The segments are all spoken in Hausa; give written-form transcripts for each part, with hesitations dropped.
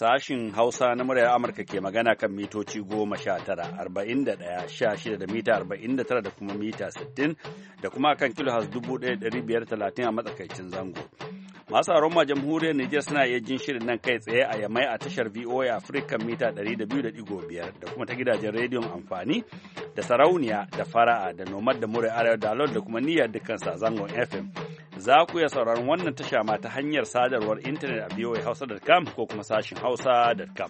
Sashin Hausa na muryar Amurka ke magana kan mitoci 19, 41, 16 da mita 49 da kuma mita 60 da kuma kan kilohaz 1530 a matsakaicin zango. Masu aron jamhuriyar Nijar suna iya jin shirin nan kai tsaye a Yamai a tashar VOA Africa mita 200.5 da kuma ta gidajen rediyon amfani da sarauniya da fara'a da nomad da muryar arewa da da kuma niyyar dukkan sa zangon FM. Za ku iya sauraron wannan tasha ma ta hanyar sadarwar intanet a voahausa.com ko kuma sashin hausa.com.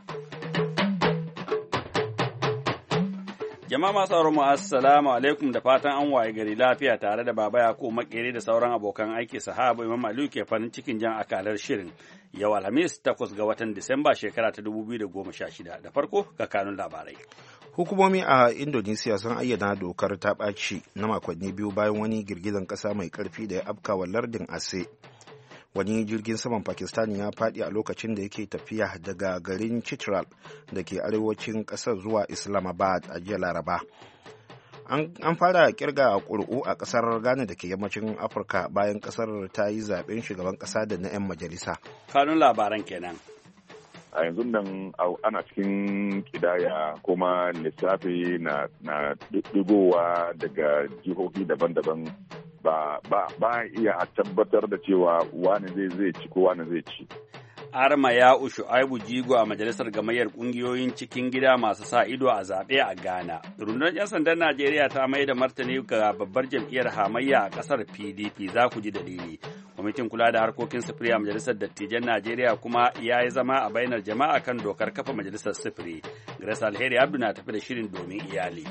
Jama'a masu sauraron mu assalamu alaikum da fatan an waye gari lafiya tare da Baba Yakubu Makere da sauran abokan aiki sahaba Imam Aliyu ke farin cikin jan akalar shirin. Yau Alhamis 8 ga watan Disamba shekara ta 2016 da farko ga kanun labarai. Hukumomi a Indonesia sun ayyana dokar ta ɓaci na makonni biyu bayan wani girgizan ƙasa mai ƙarfi da ya afkawa lardin Aceh. Wani jirgin saman Pakistan ya faɗi a lokacin da yake tafiya daga garin Chitral da ke arewacin ƙasar zuwa Islamabad a jiya Laraba. An fara kirga ƙuri'u a ƙasar Ghana da ke yammacin Afirka bayan ƙasar ta yi zaɓen shugaban ƙasa da na 'yan majalisa. Kanun labaran kenan. A yanzu nan ana cikin kidaya kuma lissafi na digowa daga jihohi daban-daban ba iya tabbatar da cewa wani zai ci ko wani zai ci. Arma ya Shu'aibu Jigo a majalisar gamayyar kungiyoyin cikin gida masu sa ido a zaɓe a Ghana. Rundunar 'yan sandan Najeriya ta mai da martani ga babbar jam'iyyar hamayya a ƙasar PDP, za ku ji dalili. Kwamitin kula da harkokin sufuri a majalisar dattijan Najeriya kuma ya yi zama a bainar jama'a kan dokar kafa majalisar sufuri. Grace Alheri Abdu na tafi da shirin domin iyali.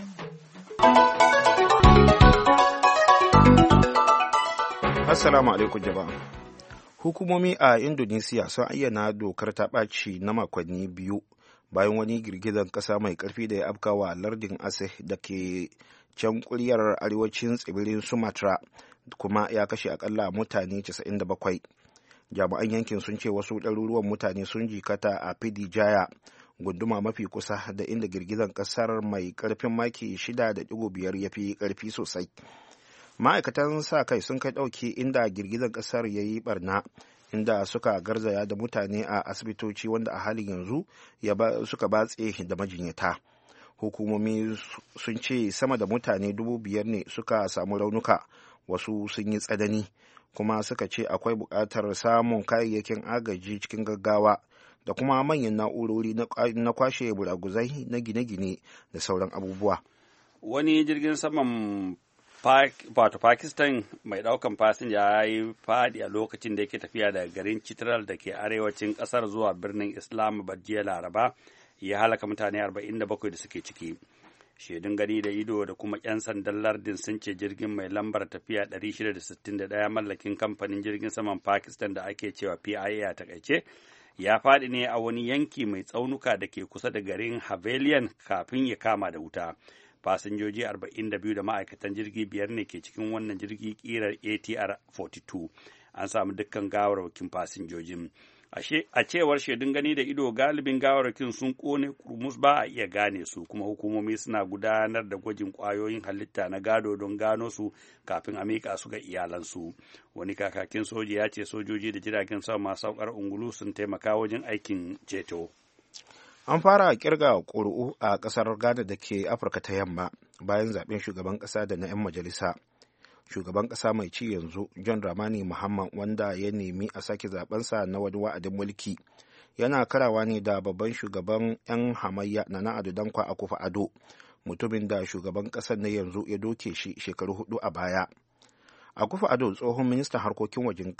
Assalamu alaikum jama'a. Hukumomi a Indonesia sun ayyana dokar ta ɓaci na makonni biyu bayan wani girgizar ƙasa mai ƙarfi da ya afkawa lardin Aceh da ke can kuryar arewacin tsibirin Sumatra kuma ya kashe akalla mutane 97. Jami'an yankin sun ce wasu ɗaruruwan mutane sun jikata a Pidijaya, gunduma mafi kusa da inda girgizar ƙasar mai ƙarfin maki 6.5 ya fi ƙarfi sosai. Ma'aikatan sa kai sun kai ɗauki inda girgizar ƙasar ya yi barna, inda suka garzaya da mutane a asibitoci wanda a halin yanzu suka batse da majinyata. Hukumomi sun ce sama da mutane 5,000 ne suka samu raunuka, wasu sun yi tsanani, kuma suka ce akwai buƙatar samun kayayyakin agaji cikin gaggawa da kuma manyan na'urori na kwashe buraguzai na gine-gine da sauran abubuwa. Wani jirgin saman wato Pakistan mai daukan fasinja ya yi fadi a lokacin da yake tafiya daga garin Chitral da ke arewacin kasar zuwa birnin Islamabad jiya Laraba, ya halaka mutane 47 da suke ciki. Shaidun gani da ido da kuma 'yan sandan lardin sun ce jirgin mai lambar tafiya 661 mallakin kamfanin jirgin saman Pakistan da ake cewa PIA a takaice, ya fadi ne a wani yanki mai tsaunuka da ke kusa da garin Havelian kafin ya kama da wuta. Fasinjoji 42 da ma'aikatan jirgi 5 ne ke cikin wannan jirgi kirar ATR 42. An samu dukkan gawarwakin fasinjojin. A cewar shaidun gani da ido, galibin gawarwakin sun kone kurmus, ba a iya gane su, kuma hukumomi suna gudanar da gwajin kwayoyin halitta na gado don gano su kafin a miƙa su ga iyalansu. Wani kakakin soji ya ce sojoji da jiragen sama masu saukar ungulu sun taimaka wajen aikin ceto. An fara kirga ƙuri'u a ƙasar Ghana da ke Afirka ta yamma bayan zaɓen shugaban ƙasa da na 'yan majalisa. Shugaban ƙasa mai ci yanzu, John Dramani Mahama, wanda ya nemi a sake zaɓensa na wani wa'adin mulki, yana karawa ne da babban shugaban 'yan hamayya Nana Addo Dankwa Akufo-Addo, mutumin da shugaban ƙasar na yanzu ya doke shi shekaru 4 a baya. Akufo-Addo, tsohon ministan harkokin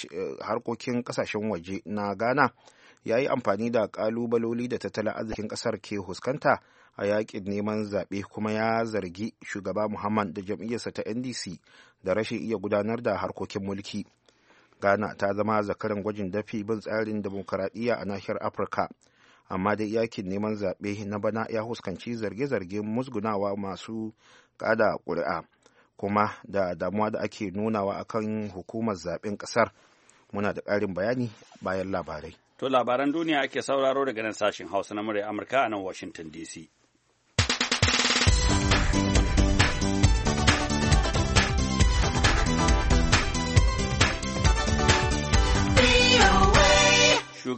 ƙasashen waje na Ghana, ya yi amfani da kalubaloli da tattalin arzikin kasar ke huskanta a yakin neman zaɓe, kuma ya zargi shugaba Muhammad da jam'iyyarsa ta NDC da rashin iya gudanar da harkokin mulki. Ghana ta zama zakaran gwajin dafi bin tsarin demokaradiyya a nahiyar Afirka, amma dai yakin neman zaɓe na bana ya huskanci zarge-zargen musgunawa masu kada ƙuri'a, kuma da damuwa da ake nunawa akan hukumar zaɓen ƙasar. Muna da ƙarin bayani bayan labarai. To labaran duniya ake sauraro daga nan sashen Hausa na murya Amurka a nan Washington DC.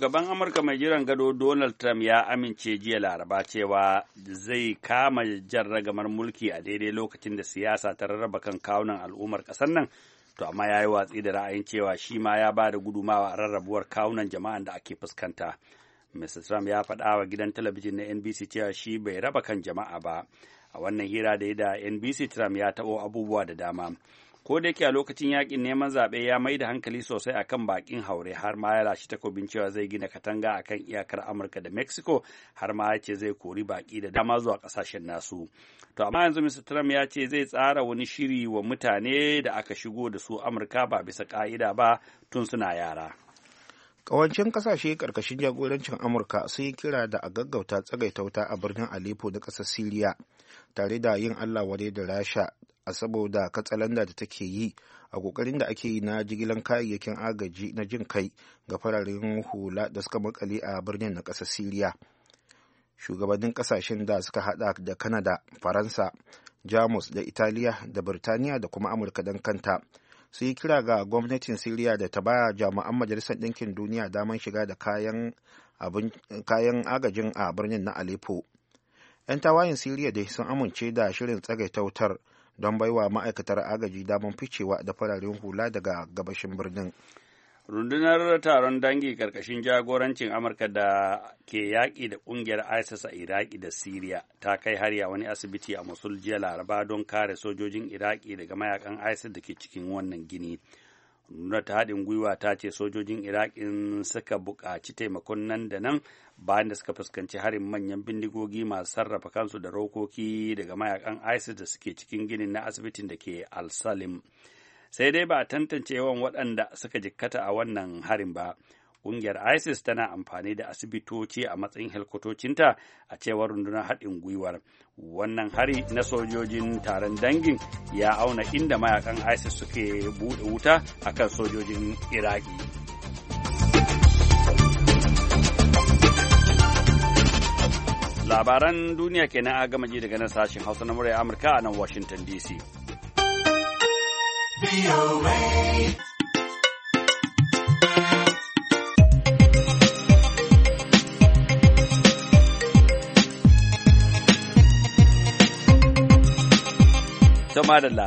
shugaban Amurka mai jiran gado Donald Trump ya amince jiya Laraba cewa zai kama jan ragamar mulki a daidai lokacin da siyasa ta rarraba kan kawunan al'ummar ƙasar nan, to amma ya yi watsi da ra'ayin cewa shi ma ya ba da gudumawa a rarrabuwar kawunan jama'an da ake fuskanta. Mr. Trump ya faɗa wa gidan talabijin na NBC cewa shi bai raba kan jama'a ba. A wannan hira da ya da NBC, Trump ya taɓo abubuwa da dama. Ko da yake a lokacin yakin neman zaɓe ya mai da hankali sosai akan bakin haure, har ma ya lashe takobin cewa zai gina katanga akan iyakar Amurka da Mexico, har ma ya ce zai kori baki da dama zuwa ƙasashen nasu. To amma yanzu Mr. Trump ya ce zai tsara wani shiri wa mutane da aka shigo da su Amurka ba bisa ƙa'ida ba tun suna yara. Ƙawancin ƙasashe ƙarƙashin jagorancin Amurka sun yi kira da a gaggauta tsagaita wuta a birnin Aleppo da ƙasar Siriya, tare da yin Allah wadai da Rasha a saboda katsalanda da take yi a ƙoƙarin da ake yi na jigilan kayayyakin agaji na jin kai ga fararen hula da suka makale a birnin na ƙasar Siriya. Shugabannin ƙasashen da suka hada da Kanada, Faransa, Jamus da Italiya da Birtaniya da kuma Amurka don kanta su yi kira ga gwamnatin Siriya da ta ba jami'an Majalisar Ɗinkin Duniya damar shiga da kayan agajin a birnin na Aleppo. 'Yan tawayen Siriya dai sun amince da shirin tsagaita wutar don baiwa ma'aikatar agaji damar ficewa da fararen hula daga gabashin birnin. Rundunar taron dangi karkashin jagorancin Amurka da ke yaƙi da ƙungiyar ISIS a Iraki da Siriya ta kai hari a wani asibiti a Mosul jiya Laraba don kare sojojin Iraki daga mayakan ISIS da ke cikin wannan gini. Rundunar ta haɗin gwiwa ta ce sojojin Iraki suka buƙaci taimakon nan da nan bayan da suka fuskanci harin manyan bindigogi masu sarrafa kansu da rokoki daga mayakan ISIS da suke cikin ginin na asibitin da ke Al-Salim. Sai dai ba a tantance yawan waɗanda suka jikkata a wannan harin ba. Ƙungiyar ISIS tana amfani da asibitoci a matsayin helkwatocinta a cewar rundunar haɗin gwiwar. Wannan hari na sojojin taron dangin ya auna inda mayakan ISIS suke buɗe wuta akan sojojin Iraki. Labaran duniya kenan a gama ji daga nan sashen Hausa na murya Amurka a nan Washington DC. Madalla.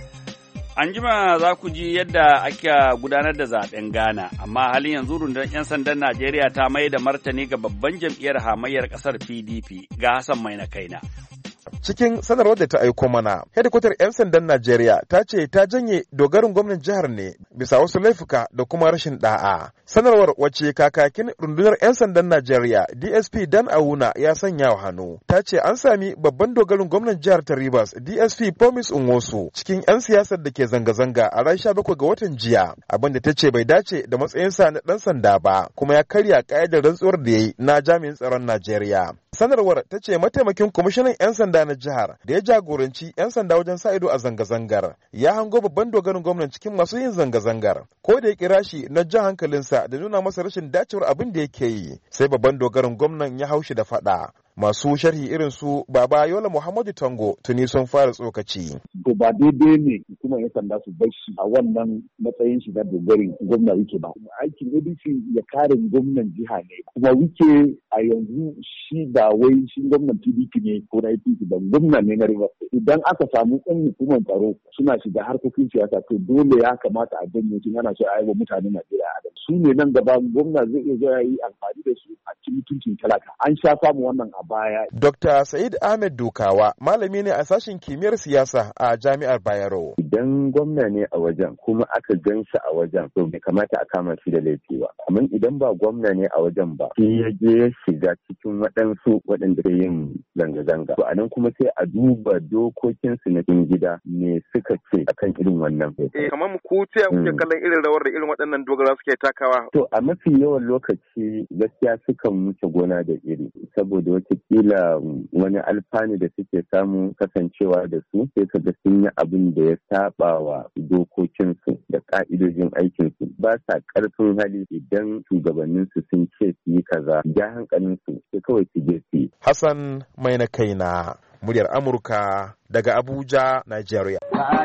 An jima za ku ji yadda ake gudanar da zaben Ghana, amma halin yanzu rundunar 'yan sandan Najeriya ta mai da martani ga babban jam'iyyar hamayyar ƙasar PDP ga Hassan Maina Kaina. Cikin sanarwar da ta aiko mana, hedikwatar 'yan sandan Najeriya ta ce ta janye dogarin gwamnan jihar ne bisa wasu laifuka da kuma rashin da'a. Sanarwar wacce kakakin rundunar 'yan sandan Najeriya DSP Dan Awuna ya sanya wa hannu, ta ce an sami babban dogarin gwamnan jihar ta Rivers DSP Promise Nwosu cikin 'yan siyasar da ke zanga-zanga a ran 17 ga watan jiya, abinda ta ce bai dace da matsayinsa na ɗan sanda ba, kuma ya karya ƙa'idar rantsuwar da ya yi na jami'in tsaron Najeriya. Sanarwar ta ce mataimakin kwamishinan 'yan sanda na jihar da ya jagoranci 'yan sanda wajen sa ido a zanga-zangar ya hango babban dogarin gwamnan cikin masu yin zanga-zangar, ko da ya kira shi na jan hankalinsa da nuna masa rashin dacewar abin da yake yi, sai babban dogarin gwamnan ya haushi da faɗa. Masu sharhi irin su Baba Yola Muhammadu Tango tuni sun fara tsokaci. To ba daidai ne kuma 'yan sanda su bar shi a wannan matsayin shi da dogarin gwamna Wike ba. Aikin ADC ya kare gwamnan jiha ne. Kuma Wike a yanzu shi ba wai shi gwamnan PDP ne ko na APC ba, gwamna ne na Rivers. Idan aka samu ɗan hukumar tsaro suna shiga harkokin siyasa to dole ya kamata a janye su ana so a yi wa mutanen Najeriya adam. Su ne nan gaba gwamna zai iya zuwa yi amfani da su a cikin mutuncin talaka. An sha samu wannan baya. Dr. Sa'id Ahmed Dukawa malami ne a sashen kimiyyar siyasa a Jami'ar Bayero. Idan gwamna ne a wajen kuma aka gan shi a wajen to bai kamata a kama shi da laifi ba. Amma idan ba gwamna ne a wajen ba sai ya je ya shiga cikin waɗansu waɗanda ke yin zanga-zanga. To anan kuma sai a duba dokokinsu na cikin gida me suka ce akan irin wannan. Kamar ku ce kuke kallon irin rawar da irin waɗannan dogara suke takawa. To a mafi yawan lokaci gaskiya sukan wuce gona da iri saboda wata kila wani alfanu da suke samu kasancewa da su sai kaga sun yi abin da ya saba wa dokokinsu da ka'idojin aikinsu, ba sa karfin hali idan shugabanninsu sun ce su yi kaza ja hankalinsu sai kawai su je su yi. Hassan Maina Kaina, muryar Amurka daga Abuja, Nigeria.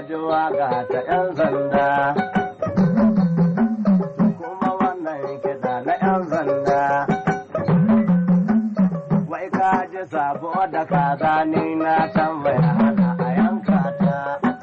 Ga ta 'yan sanda kuma wannan kiɗa na 'yan sanda. da kaza ni na tambaya hana a yanka ta.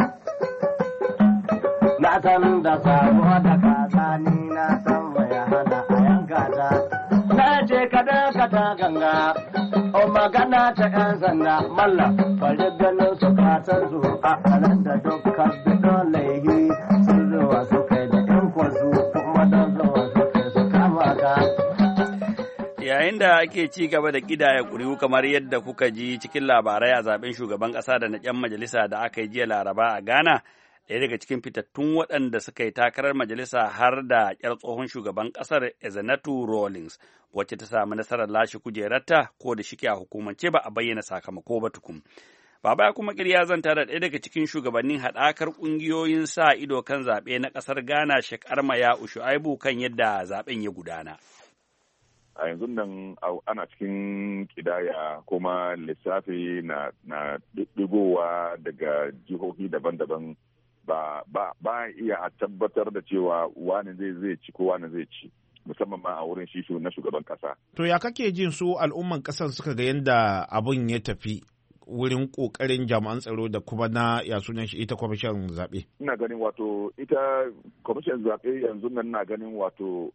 Na san da sabuwa da kaza ni na tambaya hana a yanka ta. Na ce kada ka ta ganga, o magana ta ‘yan sanda mallam bari ganin su kasan su a nan da dukkan bidon laihi sun zuwa su kai da ‘yan kwasu kuma don zuwa su kai su kama ka. Yayin da ake ci gaba da ƙidaya ƙuri'u kamar yadda kuka ji cikin labarai a zaben shugaban ƙasa da na 'yan majalisa da aka yi jiya Laraba a Ghana, ɗaya daga cikin fitattun waɗanda suka yi takarar majalisa har da ƙyar tsohon shugaban ƙasar Ezenatu Rawlings, wacce ta samu nasarar lashe kujerarta ko da shike a hukumance ba a bayyana sakamako ba tukun. Baba ya kuma ya zanta da ɗaya daga cikin shugabannin haɗakar ƙungiyoyin sa ido kan zaɓe na ƙasar Ghana, Sheikh Armaya Ushuaibu, kan yadda zaɓen ya gudana. A yanzu nan ana cikin kidaya kuma lissafi na digowa daga jihohi daban-daban ba iya a tabbatar da cewa wani zai ci ko wani zai ci, musamman ma a wurin shi na shugaban kasa. To ya kake jin su al'umman kasar suka ga yadda abun ya tafi wurin kokarin jami'an tsaro da kuma na ya sunan shi ita kwamishin zaɓe? Ina ganin wato ita kwamishin zaɓe yanzu nan na ganin wato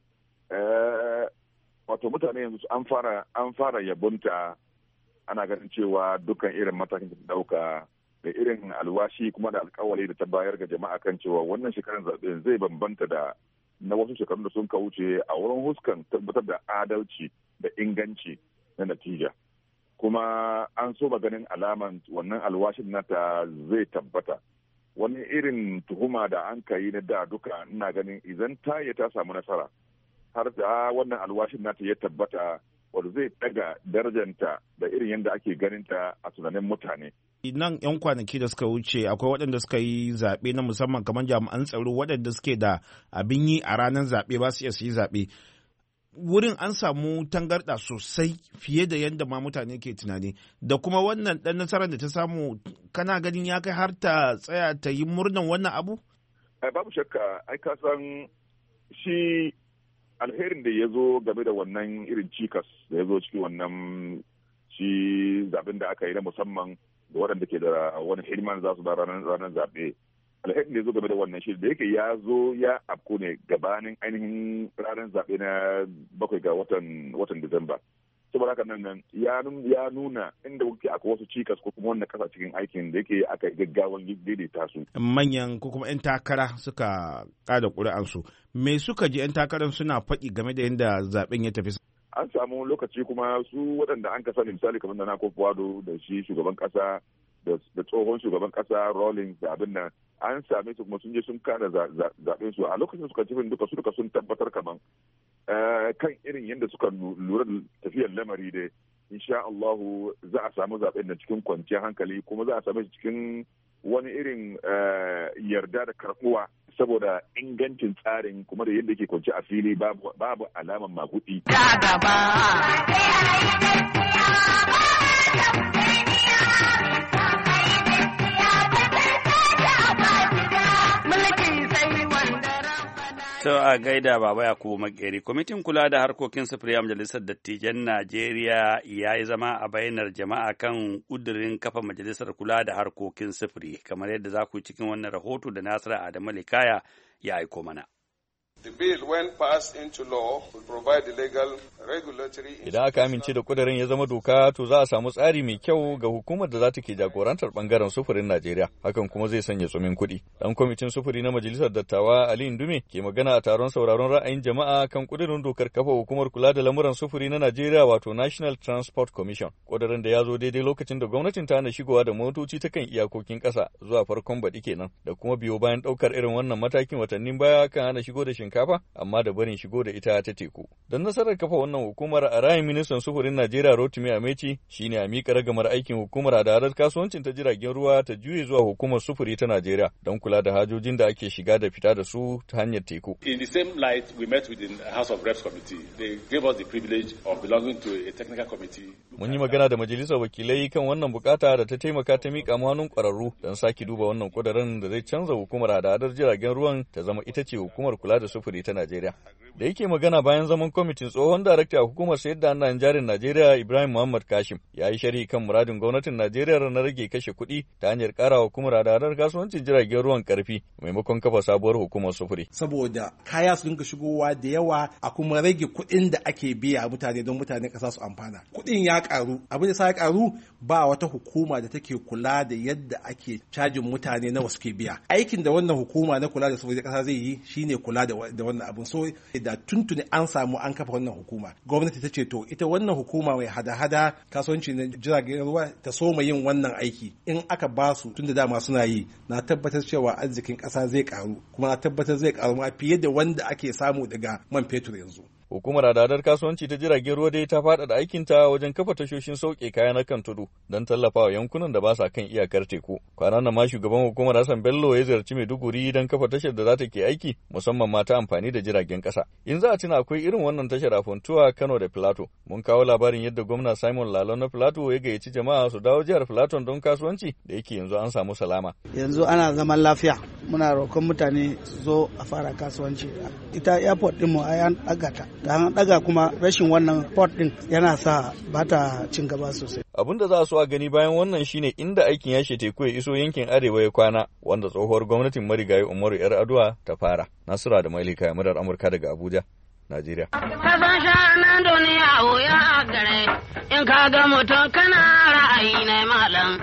mutane yanzu an fara yabonta, ana ganin cewa dukkan irin matakin da ta dauka da irin alwashi kuma da alkawali da ta bayar ga jama'a kan cewa wannan shekarar zaɓe zai bambanta da na wasu shekarun da sun ka wuce a wurin huskan tabbatar da adalci da inganci na natija. Kuma an so ganin alaman wannan alwashin nata zai tabbata. Wani irin tuhuma da an ka yi na da duka ina ganin idan ta samu nasara har da wannan alwashin nata ya tabbata, wanda zai daga darajanta da irin yadda ake ganinta a tunanin mutane. Nan 'yan kwanaki da suka wuce akwai waɗanda suka yi zaɓe na musamman kamar jami'an tsaro waɗanda suke da abin yi a ranar zaɓe ba su iya su yi zaɓe. Wurin an samu tangarɗa sosai fiye da yadda ma mutane ke tunani, da kuma wannan ɗan nasarar da ta samu kana ganin ya kai har ta tsaya ta yi murnan wannan abu? Babu shakka, ai ka san shi alherin da ya zo game da wannan irin cikas da ya zo cikin wannan shi zaben da aka yi na musamman da waɗanda ke da wani hidiman za su da ranar zaɓe. Alherin da ya zo game da wannan shi da yake ya zo ya afko ne gabanin ainihin ranar zaɓe na 7 ga watan Disamba. Saboda haka nan ya nuna inda wuke akwai wasu cikas ko kuma wannan kasa cikin aikin da yake aka yi gaggawan daidaita su. Manyan ko kuma 'yan takara suka kada ƙuri'ansu. Me suka ji 'yan takarar suna faɗi game da yadda zaɓen ya tafi? An samu lokaci kuma su waɗanda an kasa misali kamar da na Akufo-Addo da shi shugaban ƙasa da tsohon shugaban ƙasa Rawlings da abin nan an same su kuma sun je sun kada zaɓen su a lokacin suka ci duka sun tabbatar kaman kan irin yadda suka lura da tafiyar lamari da insha Allahu za a samu zaɓen da cikin kwanciyar hankali kuma za a same shi cikin wani irin yarda da karɓuwa saboda ingancin tsarin kuma da yadda ke kwanci a fili babu alaman magudi. To a gaida Baba Yakubu Makeri, kwamitin kula da harkokin sufuri a Majalisar Dattijan Najeriya ya yi zama a bainar jama'a kan ƙudurin kafa Majalisar Kula da Harkokin Sufuri, kamar yadda za ku cikin wannan rahoto da Nasiru Adamu Likaya ya aiko mana. The bill, when passed into law, will provide the legal regulatory. Idan aka amince da kudirin ya zama doka, to za a samu tsari mai kyau ga hukumar da za ta ke jagorantar bangaren sufurin Najeriya. Hakan kuma zai sanya tsumin kuɗi. Dan kwamitin sufuri na Majalisar Dattawa Ali Indume ke magana a taron sauraron ra'ayin jama'a kan kudirin dokar kafa hukumar kula da lamuran sufuri na Najeriya, wato National Transport Commission. Kudirin da ya zo daidai lokacin da gwamnatin ta hana shigowa da motoci ta kan iyakokin ƙasa zuwa farkon baɗi kenan, da kuma biyo bayan ɗaukar irin wannan matakin watannin baya kan hana shigo da shinkafa, amma da barin shigo da ita ta teku. Don nasarar kafa wannan hukumar, a ra'ayin ministan sufurin Najeriya Rotimi Amechi shine a miƙa ragamar aikin hukumar hada-hadar kasuwancin ta jiragen ruwa ta juye zuwa hukumar sufuri ta Najeriya don kula da hajojin da ake shiga da fita da su ta hanyar teku. In the same light, we met with the House of Reps committee. They gave us the privilege of belonging to a technical committee. Mun yi magana da majalisar wakilai kan wannan bukata da ta taimaka ta miƙa mu hannun ƙwararru don sake duba wannan kudirin da zai canza hukumar hada-hadar jiragen ruwan ta zama ita ce hukumar kula da sufuri ta Najeriya. Da yake magana bayan zaman kwamitin, tsohon darakta a hukumar sayar da hannayen jarin Najeriya Ibrahim Muhammad Kashim ya yi sharhi kan muradin gwamnatin Najeriya na rage kashe kuɗi ta hanyar ƙara wa hukumar hada-hadar kasuwancin jiragen ruwan ƙarfi maimakon kafa sabuwar hukumar sufuri. Saboda kaya su dinga shigowa da yawa a kuma rage kuɗin da ake biya mutane don mutanen ƙasa su amfana. Kuɗin ya ƙaru, abin da sa ya ƙaru ba wata hukuma da take kula da yadda ake cajin mutane nawa suke biya. Aikin da wannan hukuma na kula da sufuri ƙasa zai yi shine kula da wannan abin. So da tuntuni an samu an kafa wannan hukuma. Gwamnati ta ce to ita wannan hukuma mai hada-hada kasuwanci na jiragen ruwa ta soma yin wannan aiki. In aka ba su tun da dama suna yi, na tabbatar cewa arzikin ƙasa zai ƙaru, kuma na tabbatar zai ƙaru ma fiye da wanda ake samu daga man fetur yanzu. Hukumar hadadar kasuwanci ta jiragen ruwa dai ta faɗaɗa aikinta wajen kafa tashoshin sauke kaya na kan tudu don tallafawa yankunan da ba sa kan iyakar teku. Kwanan nan ma shugaban hukumar Hassan Bello ya ziyarci Maiduguri don kafa tashar da za ta ke aiki musamman ma ta amfani da jiragen ƙasa. In za a tuna akwai irin wannan tashar a Funtuwa, Kano da Filato. Mun kawo labarin yadda gwamna Simon Lalon na Filato ya gayyaci jama'a su dawo jihar Filato don kasuwanci da yake yanzu an samu salama. Yanzu ana zaman lafiya. Muna roƙon mutane su zo a fara kasuwanci. Ita airport ɗinmu an ɗaga ta. Da an ɗaga kuma rashin wannan port ɗin yana sa ba ta cin gaba sosai. Abin da za a so a gani bayan wannan shine inda aikin yashe teku ya iso yankin arewa ya kwana, wanda tsohuwar gwamnatin marigayi Umaru Yar'adua ta fara. Nasura da Mailika ya murar Amurka daga Abuja, Najeriya. Kasan shanan duniya wuya gare, in ka ga mutum kana ra'ayi na malam.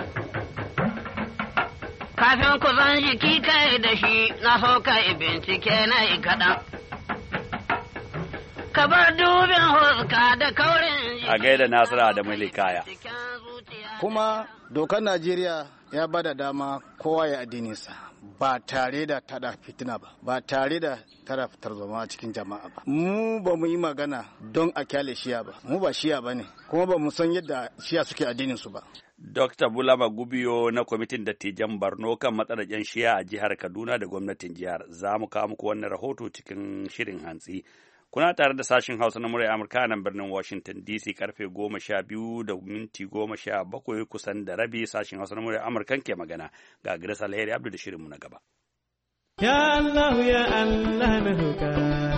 Kafin ku zan jiki kai da shi na so kai bincike na yi kaɗan. Ka bar dubin huska da kaurin a gaida Nasira da Malikaya. Kuma dokar Najeriya ya bada dama kowa ya addininsa ba tare da tada fitina ba tare da tada tarzoma cikin jama'a ba. Mu ba mu yi magana don a kyale shiya ba, mu ba shiya ba ne, kuma ba mu san yadda shiya suke addininsu ba. Dr. Bulama Gubiyo na kwamitin dattijan Borno kan matsalar 'yan shiya a jihar Kaduna da gwamnatin jihar. Za mu kawo muku wannan rahoto cikin shirin hantsi. Kuna tare da sashen Hausa na murya Amurka nan birnin Washington DC karfe 12:17 kusan da rabi sashen Hausa na murya Amurka ke magana. Ga Grace Alheri Abdu da shirinmu na gaba. Ya Allah ya Allah na roƙa.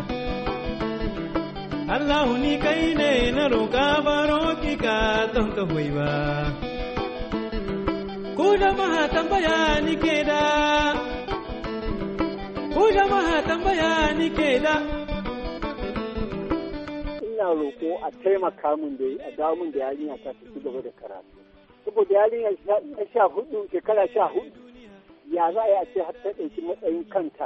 Allah ni kai ne na roƙa baro ki ka don ka hoyi ba. Ku jama'a tambaya ni ke da. Ku jama'a tambaya ni ke da. Ina roƙo a taimaka min da a dawo min da yarinya ta ci gaba da karatu. Saboda yarinya shekara 14 ya za a yi a ce har ta ɗauki matsayin kanta.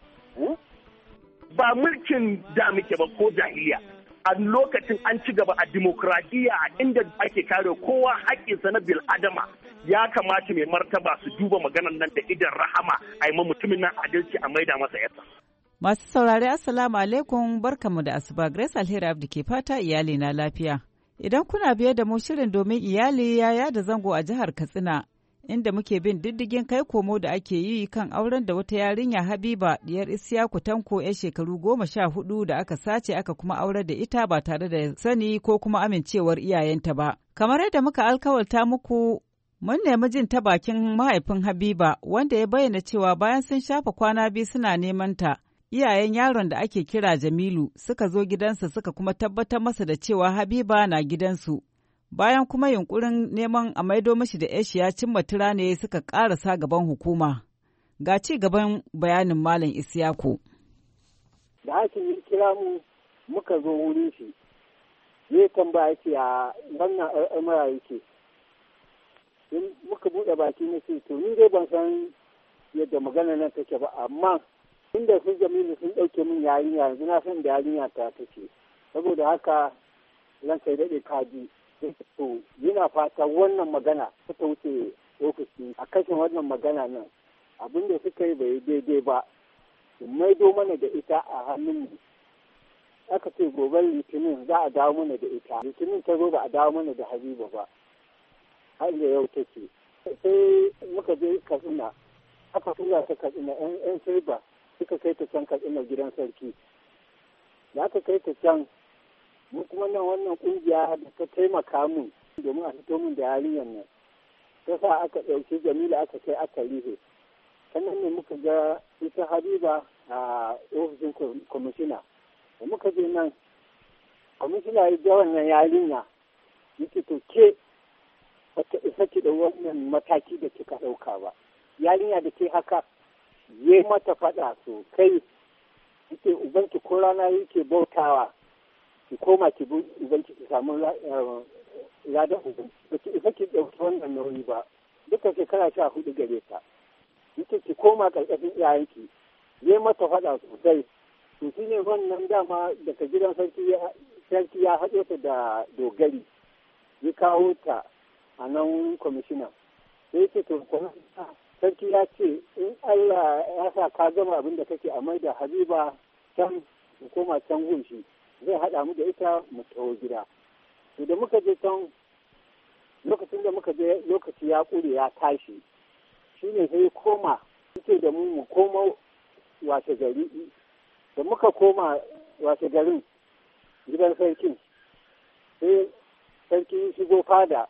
Ba mulkin da muke ba ko jahiliya. A lokacin an ci gaba a dimokuraɗiyya a inda ake kare kowa haƙƙinsa na bil'adama ya kamata mai martaba su duba maganar nan da idan rahama a yi mutumin nan adalci a maida masa yasa. Masu saurari Assalamu alaikum barkamu da asuba Grace Alheri Abdi ke fata iyali na lafiya. Idan kuna biye da mu shirin domin iyali ya yada zango a jihar Katsina inda muke bin diddigin kai komo da ake yi kan auren da wata yarinya Habiba diyar Isiyaku Tanko yar shekaru 14 da aka sace aka kuma aurar da ita ba tare da sani ko kuma amincewar iyayenta ba. Kamar yadda muka alkawalta muku mun nemi jin ta bakin mahaifin Habiba wanda ya bayyana cewa bayan sun shafa kwana biyu suna neman ta. Iyayen yaron da ake kira Jamilu suka zo gidansa suka kuma tabbatar masa da cewa Habiba na gidansu. Bayan kuma yunkurin neman a maido mashi da yashi ya cimma tura ne suka ƙarasa gaban hukuma. Ga ci gaban bayanin Malam Isiyaku. Da hakin ya kira mu muka zo wurin shi, zai tambaya ce a wannan al'amura yake. Muka buɗe baki na ce, to ni dai ban san yadda magana nan take ba, amma inda sun Jamilu sun ɗauke min yarinya yanzu na san da yarinya ta take. Saboda haka zan kai daɗe kaji. To yana fata wannan magana suka wuce ofishi a kashin wannan magana nan abin da suka yi bai daidai ba su maido mana da ita a hannunmu. Aka ce gobe litinin za a dawo mana da ita, litinin ta zo ba a dawo mana da Habiba ba har da yau take. Sai muka je Katsina, aka tura ta Katsina yan silba suka kai ta can Katsina gidan sarki. Da aka kai ta can mu kuma nan wannan kungiya da ta taimaka mun domin a fito min da yarinyar nan ta sa aka ɗauki Jamila aka kai aka rihe. Sannan ne muka ga ita Habiba a ofishin kwamishina da muka je nan kwamishina ya ga wannan yarinya yake to ke bata isa ki da wannan mataki da kika ɗauka ba, yarinya da ke haka ya mata faɗa sosai, yake ubanki ko rana yake bautawa ki koma ki bi ubanki ki samu ladan ubanki, ba ki isa ki ɗauki wannan nauyi ba, duka shekara 14 gare ta, yake ki koma ƙarƙashin iyayenki, ya mata faɗa sosai. To shi ne wannan dama daga gidan sarki ya haɗe ta da dogari, ya kawo ta a nan kwamishina. Sai ce to sarki ya ce in Allah ya sa ka gama abin da kake a mai da Habiba can mu koma can gunshi, zai haɗa mu da ita mu tsawo gida. To da muka je can lokacin da muka je lokaci ya ƙure ya tashi, shi ne sai koma yake da mu koma washe gari. Da muka koma washe garin gidan sarkin, sai sarki shigo fada,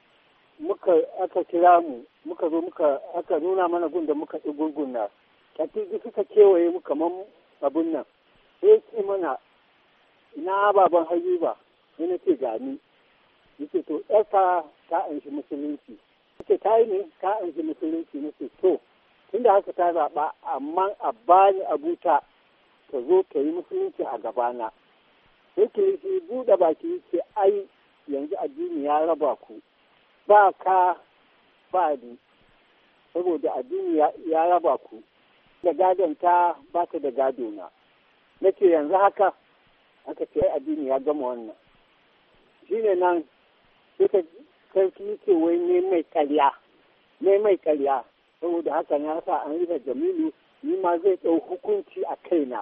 aka kira mu, muka zo aka nuna mana gun da muka ɗi gurgunna, katiji suka kewaye mu kaman abun nan, sai ce mana ina baban Habiba, yana ce gani, yace to ɗarka ta anshi musulunci, yace ta yi ne ta anshi musulunci, nace to tunda haka ta zaɓa amma a bani abuta ta zo ta yi musulunci a gabana. Sai kilishi buɗe baki ce ai yanzu addini ya raba ku, ba ka ba ni, saboda addini ya raba ku, da gadon ta ba ta da gado na. Nake yanzu haka aka ce ai addini ya gama wannan. Shi ne nan suka sarki ce wai ne mai ƙarya, saboda haka na sa an rufe Jamilu, ni ma zai ɗau hukunci a kaina.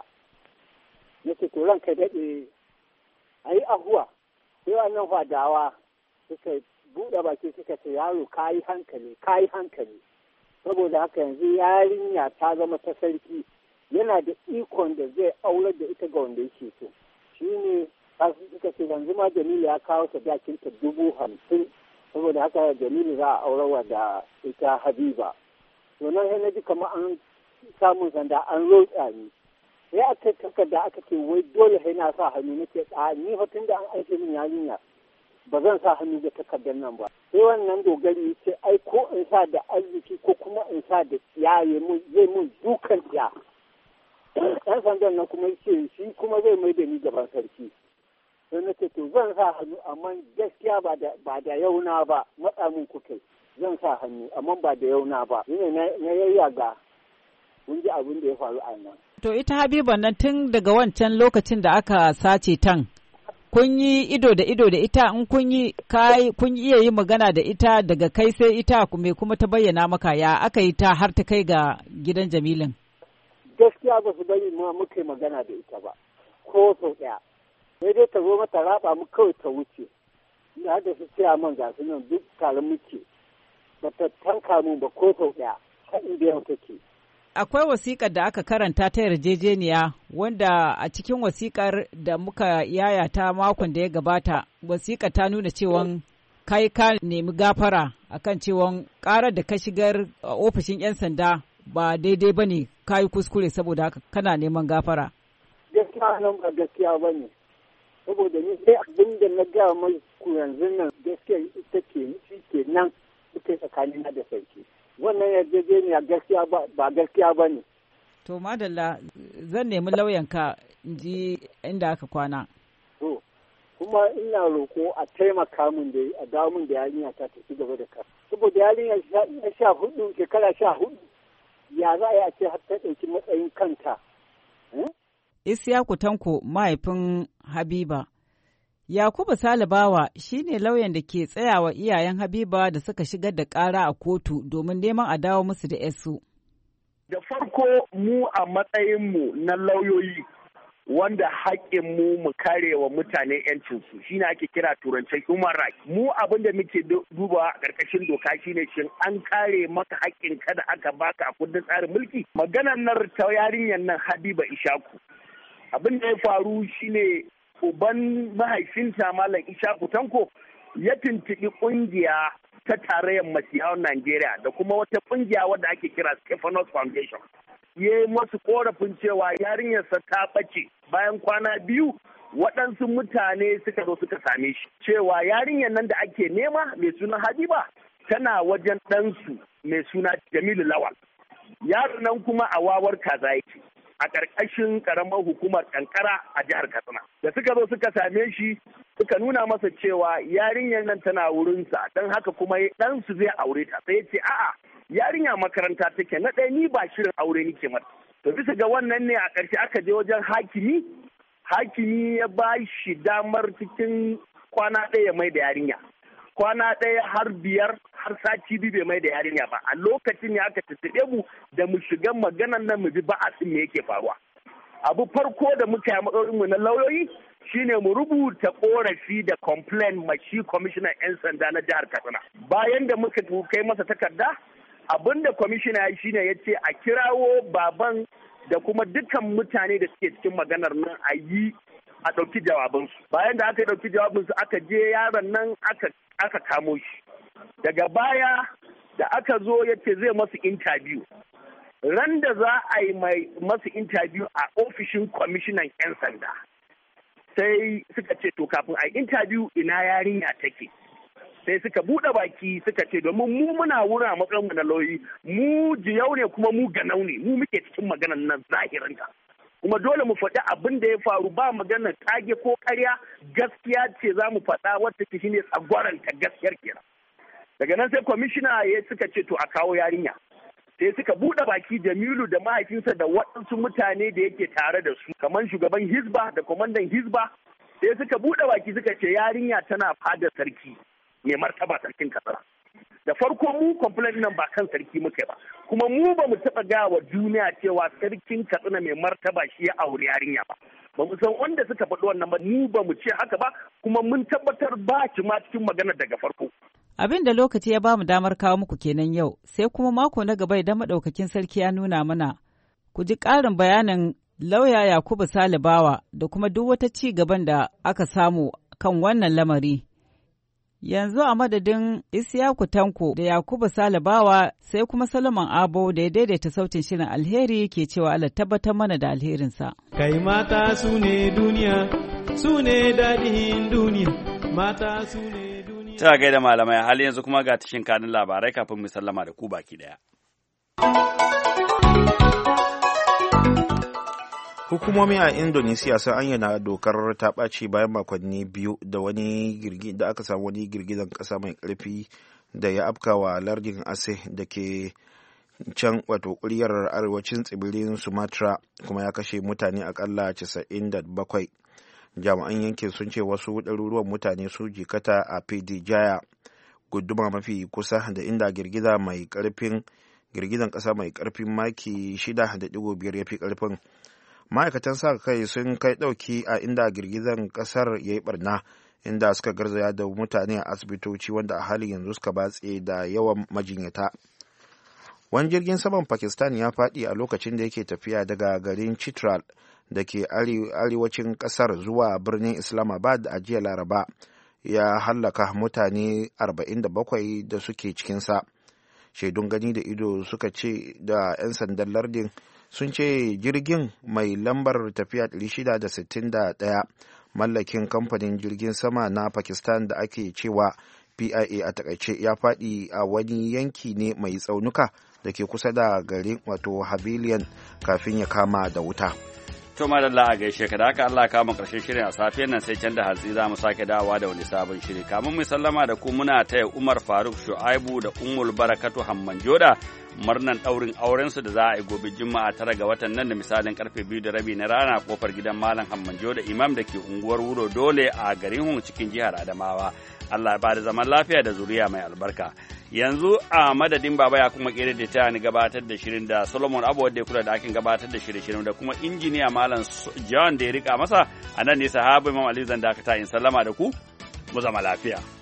Nake to ranka daɗe a yi ahuwa, sai wannan fadawa suka buɗe baki suka ce yaro ka yi hankali, saboda haka yanzu yarinya ta zama ta sarki, yana da ikon da zai aurar da ita ga wanda yake so. Shi ne suka ce yanzu ma Jamilu ya kawo sadakinta 50,000, saboda haka Jamilu za a aurarwa da ita Habiba. To nan sai na ji kamar an samun sanda an rotsa ni. Sai aka takarda aka ce wai dole sai na sa hannu, nake ni hotun da an aike min yarinya ba zan sa hannu da takardar nan ba. Sai wannan dogari ce ai ko in sa da arziki ko kuma in sa da tsiyaye zai mun dukan tsiya. Ɗan sandan nan kuma ce shi kuma zai mai da ni gaban sarki. Sai na ce to zan sa hannu amma gaskiya ba da yauna ba, matsa min kukai. Zan sa hannu amma ba da yauna ba. Shine na yayyaga. Mun ji abin da ya faru a nan. To ita Habiba nan tun daga wancan lokacin da aka sace tan, kun yi ido da ita, in kun iya yi magana da ita daga kai sai ita me kuma ta bayyana maka, ya aka yi ta har ta kai ga gidan Jamilin? Gaskiya ba su bari ma muka yi magana da ita ba, ko sau ɗaya. Sai dai ta zo mata raba mu kawai ta wuce. Ina da su tsaya man ga su nan duk tare muke. Ba ta tanka mun ba ko sau ɗaya, ta inda yau take. Akwai wasiƙar da aka karanta ta yarjejeniya wanda a cikin wasiƙar da muka yayata makon da ya gabata, wasiƙar ta nuna cewa kai ka nemi gafara akan cewa ƙarar da ka shigar a ofishin 'yan sanda ba daidai ba ne, ka yi kuskure saboda haka kana neman gafara. Gaskiya nan ba gaskiya ba ne, saboda ni sai abin da na gaya mai ku yanzu nan gaskiya ita ke shi ke nan suke tsakanina da sarki. Wannan yarjejeniya gaskiya ba gaskiya ba ne. To madalla zan nemi lauyanka in ji inda aka kwana. To kuma ina roƙo a taimaka min da a dawo min da yarinya ta ci gaba da ka. Saboda yarinya shekara 14 ya za a yi a ce har ta ɗauki matsayin kanta. Isiyaku Tanko mahaifin Habiba. Yakubu Salibawa shi ne lauyan da ke tsayawa iyayen Habiba da suka shigar da ƙara a kotu domin neman a dawo musu da ‘yarsu. Da farko mu a matsayinmu na lauyoyi wanda haƙƙinmu mu kare wa mutane ‘yancinsu shi ne ake kira turancin human rights. Mu abin da muke dubawa a ƙarƙashin doka shi ne shin an kare maka haƙƙin ka da aka baka a kundin tsarin mulki. Maganar nan ta yarinyar nan Habiba Ishaku. Abin da ya faru shine uban mahaifinta Malam Ishaku Tanko ya tuntuɓi ƙungiya ta tarayyar Masiyawan Najeriya da kuma wata ƙungiya wadda ake kira Stephanos Foundation. ya yi masu korafin cewa yarinyarsa ta ɓace. Bayan kwana 2 waɗansu mutane suka zo suka same shi cewa yarinyar nan da ake nema mai suna Habiba tana wajen ɗansu mai suna Jamilu Lawal. Yaron nan kuma a wawar kaza yake a ƙarƙashin ƙaramar hukumar Kankara a jihar Katsina. Da suka zo suka same shi suka nuna masa cewa yarinyar nan tana wurinsa don haka kuma ɗansu zai aure ta. Sai ya ce a'a yarinya makaranta take, na ɗaya ni ba shirin aure nike mata. To bisa ga wannan ne a ƙarshe aka je wajen hakimi ya ba shi damar cikin kwana ɗaya mai da yarinya. Kwana ɗaya har 5 har sati 2 bai mai da yarinya ba. A lokacin ne aka tattaɓe mu da mu shiga maganan nan mu ji ba'asin me yake faruwa. Abu farko da muka yi matsayinmu na lauyoyi shine mu rubuta korafi da complaint ma shi kwamishinan 'yan sanda na jihar Katsina. Bayan da muka kai masa takarda, abinda kwamishina ya shine ya ce a kirawo baban da kuma dukkan mutane da suke cikin maganar nan a ɗauki jawabinsu. Bayan da aka ɗauki jawabinsu aka je yaron nan aka kamo shi. Daga baya da aka zo ya ce zai masu interview. Ran da za a yi masu interview a ofishin kwamishinan 'yan sanda. Sai suka ce to kafin a yi interview ina yarinya take. Sai suka buɗe baki suka ce domin mu muna wura a matsayin na lauyi, mu jiyau ne kuma mu ganau ne, mu muke cikin maganar nan zahirinta. Kuma dole mu faɗi abin da ya faru, ba maganar tage ko ƙarya, gaskiya ce za mu faɗa wata ke shine tsagwaranta gaskiyar kenan. Daga nan sai kwamishina ya suka ce to a kawo yarinya. Sai suka buɗe baki Jamilu da mahaifinsa da waɗansu mutane da yake tare da su kamar shugaban Hizba da kwamandan Hizba. Sai suka buɗe baki suka ce yarinya tana fadar sarki mai martaba sarkin Katsina. Da farko mu complaint nan ba kan sarki muke ba, kuma mu ba mu taɓa gawa duniya cewa sarkin Katsina mai martaba shi ya auri yarinya ba. Ba mu san wanda suka faɗi wannan ba, mu ba mu ce haka ba, kuma mun tabbatar ba ki ma cikin magana daga farko. Abin da lokaci ya bamu damar kawo muku kenan yau, sai kuma mako na gaba idan madaukakin sarki ya nuna mana. Ku ji ƙarin bayanin lauya Yakubu Salibawa da kuma duk wata ci gaban da aka samu kan wannan lamari. Yanzu a madadin Isiyaku Tanko da Yakubu Salibawa sai kuma Solomon Abo da ya daidaita sautin shirin alheri ke cewa Allah tabbatar mana da alherinsa. Kai mata su ne duniya, su ne daɗin duniya, mata su ne duniya. Ta gaida malamai hali yanzu kuma ga tashin kanin labarai kafin mu sallama da ku baki daya. Hukumomi a Indonesia sun ayyana dokar ta ɓaci bayan makonni 2 da aka samu wani girgizan ƙasa mai ƙarfi da ya afkawa lardin Aceh da ke can wato ƙuryar arewacin tsibirin Sumatra kuma ya kashe mutane akalla 97. Jami'an yankin sun ce wasu ɗaruruwan mutane su jikata a PD Jaya, guduma mafi kusa da inda girgizan ƙasa mai ƙarfin maki 6.5 ya fi ƙarfin. Ma'aikatan sa kai sun kai ɗauki a inda girgizan ƙasar ya yi ɓarna, inda suka garzaya da mutane a asibitoci wanda a halin yanzu suka batse da yawan majinyata. Wani jirgin saman Pakistan ya faɗi a lokacin da yake tafiya daga garin Chitral da ke arewacin ƙasar zuwa birnin Islamabad a jiya Laraba, ya hallaka mutane 47 da suke cikinsa. Shaidun gani da ido suka ce da 'yan sandan lardin sun ce jirgin mai lambar tafiya 661 mallakin kamfanin jirgin sama na Pakistan da ake cewa PIA a takaice ya faɗi a wani yanki ne mai tsaunuka da ke kusa da garin wato Havilian kafin ya kama da wuta. To madalla a gaishe ka da haka Allah kama karshen shirin a safiyar nan sai can da hantsi za mu sake dawowa da wani sabon shiri. Kamun mu sallama da ku muna taya Umar Faruk Shu'aibu da Ummul Barakatu Hamman Joda murnan ɗaurin aurensu da za a yi gobe Juma'a 9 ga watan nan da misalin karfe 2:30 na rana kofar gidan Malam Hamman Joda Imam da ke unguwar Wuro Dole a garin Hun cikin jihar Adamawa. Allah ya bada zaman lafiya da zuriya mai albarka. Yanzu a madadin baba ya kuma kere da ta ni gabatar da shirin da Solomon Abu wadda ya kula da akin gabatar da shirye-shiryen da kuma injiniya Malam John da ya rika masa a nan ne sahabu Imam Ali zan dakata in sallama da ku mu zama lafiya.